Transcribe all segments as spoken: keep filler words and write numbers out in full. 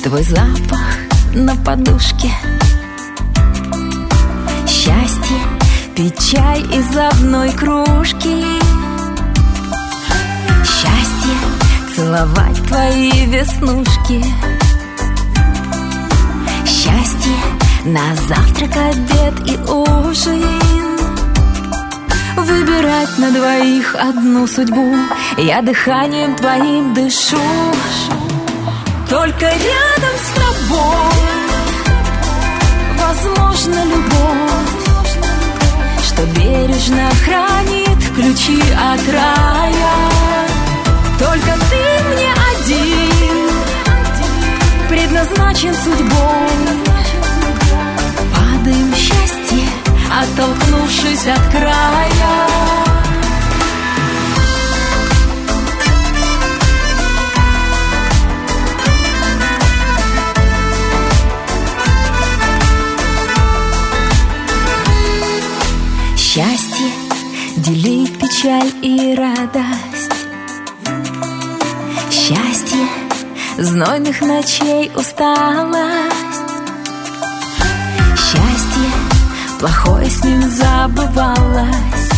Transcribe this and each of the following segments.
твой запах на подушке. Счастье пить чай из одной кружки. Счастье целовать твои веснушки. Счастье на завтрак, обед и ужин. Выбирать на двоих одну судьбу. Я дыханием твоим дышу. Только рядом с тобой возможна любовь, что бережно хранит ключи от рая. Только ты мне один предназначен судьбой. Падаем в счастье, оттолкнувшись от края. Счастье делить печаль и радость. Счастье знойных ночей усталость. Счастье плохое с ним забывалось.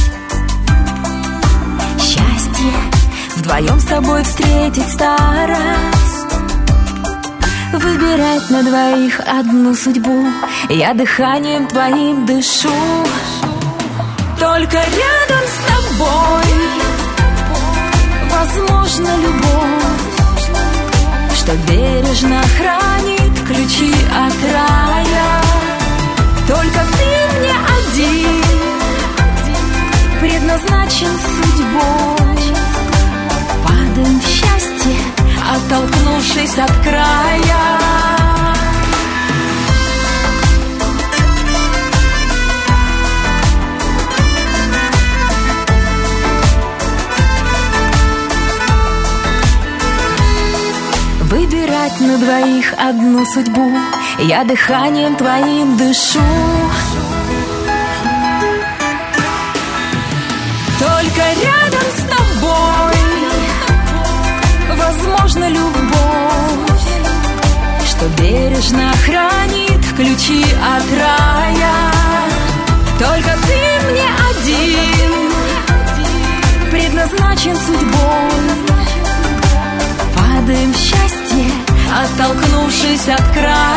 Счастье вдвоем с тобой встретить старость. Выбирать на двоих одну судьбу. Я дыханием твоим дышу. Только рядом с тобой возможна любовь, что бережно хранит ключи от рая. Только ты мне один предназначен судьбой. Падаем в счастье, оттолкнувшись от края. Выбирать на двоих одну судьбу. Я дыханием твоим дышу. Только рядом с тобой возможна любовь, что бережно хранит ключи от рая. Только ты мне один предназначен судьбой. Падаем в счастье, оттолкнувшись от края.